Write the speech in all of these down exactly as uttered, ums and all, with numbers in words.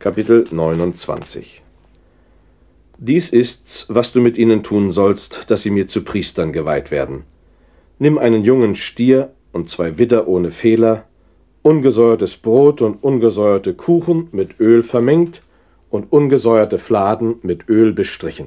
Kapitel neunundzwanzig. Dies ist's, was du mit ihnen tun sollst, dass sie mir zu Priestern geweiht werden. Nimm einen jungen Stier und zwei Widder ohne Fehler, ungesäuertes Brot und ungesäuerte Kuchen mit Öl vermengt und ungesäuerte Fladen mit Öl bestrichen.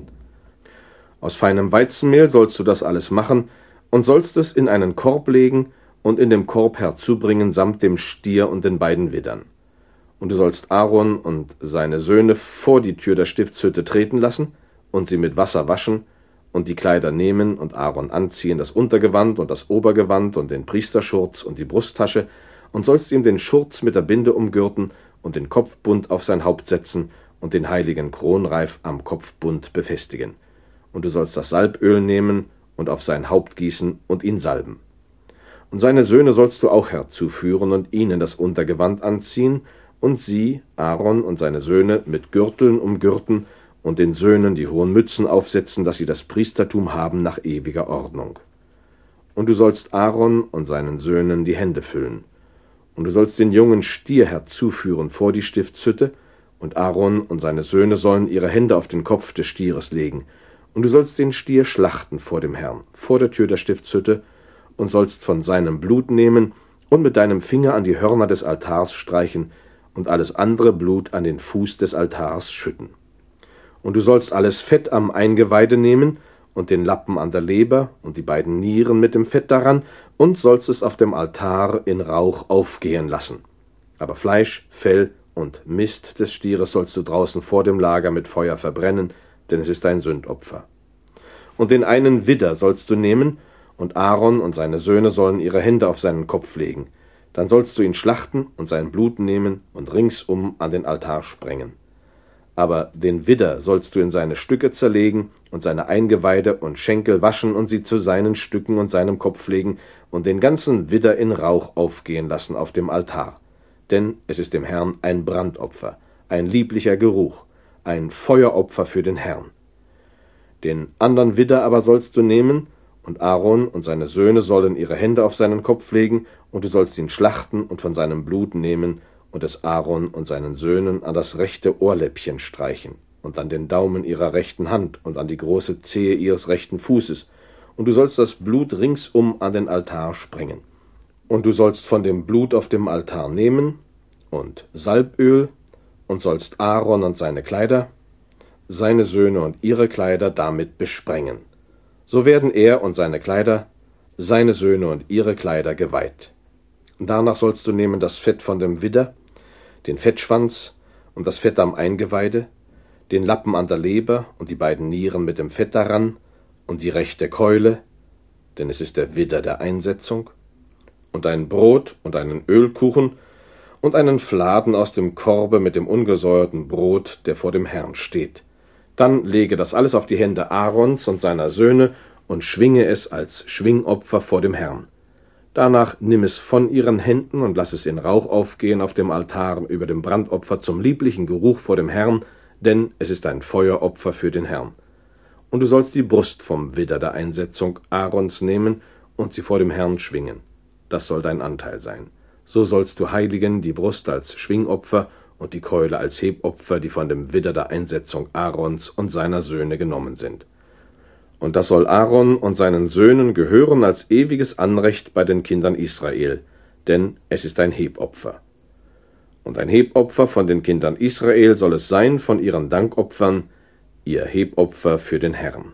Aus feinem Weizenmehl sollst du das alles machen und sollst es in einen Korb legen und in dem Korb herzubringen samt dem Stier und den beiden Widdern. Und du sollst Aaron und seine Söhne vor die Tür der Stiftshütte treten lassen und sie mit Wasser waschen und die Kleider nehmen und Aaron anziehen, das Untergewand und das Obergewand und den Priesterschurz und die Brusttasche, und sollst ihm den Schurz mit der Binde umgürten und den Kopfbund auf sein Haupt setzen und den heiligen Kronreif am Kopfbund befestigen. Und du sollst das Salböl nehmen und auf sein Haupt gießen und ihn salben. Und seine Söhne sollst du auch herzuführen und ihnen das Untergewand anziehen, und sie, Aaron und seine Söhne, mit Gürteln umgürten und den Söhnen die hohen Mützen aufsetzen, dass sie das Priestertum haben nach ewiger Ordnung. Und du sollst Aaron und seinen Söhnen die Hände füllen. Und du sollst den jungen Stier herzuführen vor die Stiftshütte, und Aaron und seine Söhne sollen ihre Hände auf den Kopf des Stieres legen. Und du sollst den Stier schlachten vor dem Herrn, vor der Tür der Stiftshütte, und sollst von seinem Blut nehmen und mit deinem Finger an die Hörner des Altars streichen und alles andere Blut an den Fuß des Altars schütten. Und du sollst alles Fett am Eingeweide nehmen und den Lappen an der Leber und die beiden Nieren mit dem Fett daran und sollst es auf dem Altar in Rauch aufgehen lassen. Aber Fleisch, Fell und Mist des Stieres sollst du draußen vor dem Lager mit Feuer verbrennen, denn es ist ein Sündopfer. Und den einen Widder sollst du nehmen, und Aaron und seine Söhne sollen ihre Hände auf seinen Kopf legen. Dann sollst du ihn schlachten und sein Blut nehmen und ringsum an den Altar sprengen. Aber den Widder sollst du in seine Stücke zerlegen und seine Eingeweide und Schenkel waschen und sie zu seinen Stücken und seinem Kopf legen und den ganzen Widder in Rauch aufgehen lassen auf dem Altar. Denn es ist dem Herrn ein Brandopfer, ein lieblicher Geruch, ein Feueropfer für den Herrn. Den andern Widder aber sollst du nehmen, und Aaron und seine Söhne sollen ihre Hände auf seinen Kopf legen, und du sollst ihn schlachten und von seinem Blut nehmen und es Aaron und seinen Söhnen an das rechte Ohrläppchen streichen und an den Daumen ihrer rechten Hand und an die große Zehe ihres rechten Fußes, und du sollst das Blut ringsum an den Altar sprengen. Und du sollst von dem Blut auf dem Altar nehmen und Salböl und sollst Aaron und seine Kleider, seine Söhne und ihre Kleider damit besprengen. So werden er und seine Kleider, seine Söhne und ihre Kleider geweiht. Danach sollst du nehmen das Fett von dem Widder, den Fettschwanz und das Fett am Eingeweide, den Lappen an der Leber und die beiden Nieren mit dem Fett daran und die rechte Keule, denn es ist der Widder der Einsetzung, und ein Brot und einen Ölkuchen und einen Fladen aus dem Korbe mit dem ungesäuerten Brot, der vor dem Herrn steht. Dann lege das alles auf die Hände Aarons und seiner Söhne und schwinge es als Schwingopfer vor dem Herrn. Danach nimm es von ihren Händen und lass es in Rauch aufgehen auf dem Altar über dem Brandopfer zum lieblichen Geruch vor dem Herrn, denn es ist ein Feueropfer für den Herrn. Und du sollst die Brust vom Widder der Einsetzung Aarons nehmen und sie vor dem Herrn schwingen. Das soll dein Anteil sein. So sollst du heiligen die Brust als Schwingopfer und die Keule als Hebopfer, die von dem Widder der Einsetzung Aarons und seiner Söhne genommen sind. Und das soll Aaron und seinen Söhnen gehören als ewiges Anrecht bei den Kindern Israel, denn es ist ein Hebopfer. Und ein Hebopfer von den Kindern Israel soll es sein von ihren Dankopfern, ihr Hebopfer für den Herrn.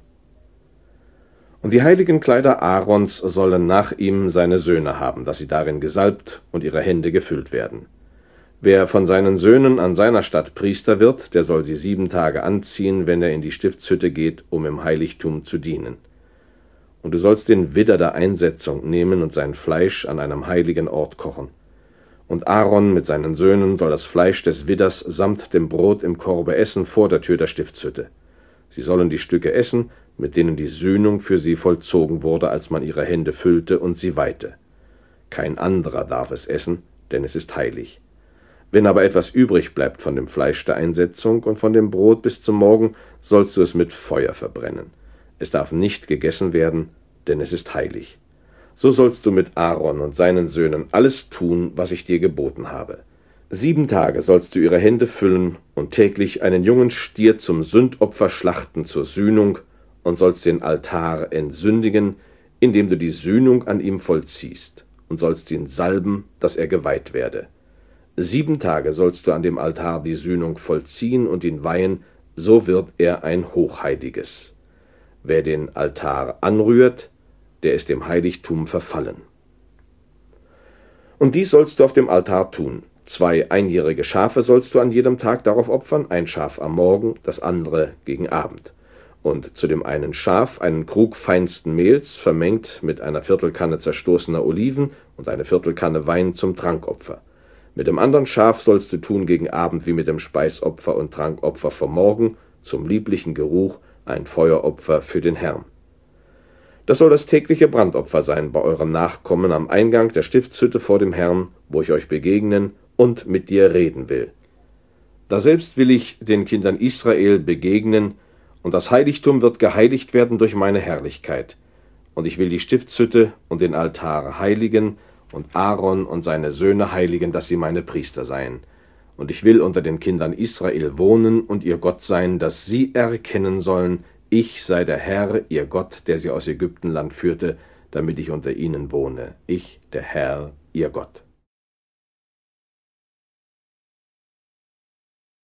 Und die heiligen Kleider Aarons sollen nach ihm seine Söhne haben, dass sie darin gesalbt und ihre Hände gefüllt werden. Wer von seinen Söhnen an seiner Stadt Priester wird, der soll sie sieben Tage anziehen, wenn er in die Stiftshütte geht, um im Heiligtum zu dienen. Und du sollst den Widder der Einsetzung nehmen und sein Fleisch an einem heiligen Ort kochen. Und Aaron mit seinen Söhnen soll das Fleisch des Widders samt dem Brot im Korbe essen vor der Tür der Stiftshütte. Sie sollen die Stücke essen, mit denen die Sühnung für sie vollzogen wurde, als man ihre Hände füllte und sie weihte. Kein anderer darf es essen, denn es ist heilig. Wenn aber etwas übrig bleibt von dem Fleisch der Einsetzung und von dem Brot bis zum Morgen, sollst du es mit Feuer verbrennen. Es darf nicht gegessen werden, denn es ist heilig. So sollst du mit Aaron und seinen Söhnen alles tun, was ich dir geboten habe. Sieben Tage sollst du ihre Hände füllen und täglich einen jungen Stier zum Sündopfer schlachten zur Sühnung und sollst den Altar entsündigen, indem du die Sühnung an ihm vollziehst, und sollst ihn salben, dass er geweiht werde. Sieben Tage sollst du an dem Altar die Sühnung vollziehen und ihn weihen, so wird er ein Hochheiliges. Wer den Altar anrührt, der ist dem Heiligtum verfallen. Und dies sollst du auf dem Altar tun. Zwei einjährige Schafe sollst du an jedem Tag darauf opfern, ein Schaf am Morgen, das andere gegen Abend. Und zu dem einen Schaf einen Krug feinsten Mehls, vermengt mit einer Viertelkanne zerstoßener Oliven und eine Viertelkanne Wein zum Trankopfer. Mit dem anderen Schaf sollst du tun gegen Abend wie mit dem Speisopfer und Trankopfer vom Morgen, zum lieblichen Geruch, ein Feueropfer für den Herrn. Das soll das tägliche Brandopfer sein bei eurem Nachkommen am Eingang der Stiftshütte vor dem Herrn, wo ich euch begegnen und mit dir reden will. Daselbst will ich den Kindern Israel begegnen, und das Heiligtum wird geheiligt werden durch meine Herrlichkeit. Und ich will die Stiftshütte und den Altar heiligen und Aaron und seine Söhne heiligen, dass sie meine Priester seien. Und ich will unter den Kindern Israel wohnen und ihr Gott sein, dass sie erkennen sollen, ich sei der Herr, ihr Gott, der sie aus Ägyptenland führte, damit ich unter ihnen wohne. Ich, der Herr, ihr Gott.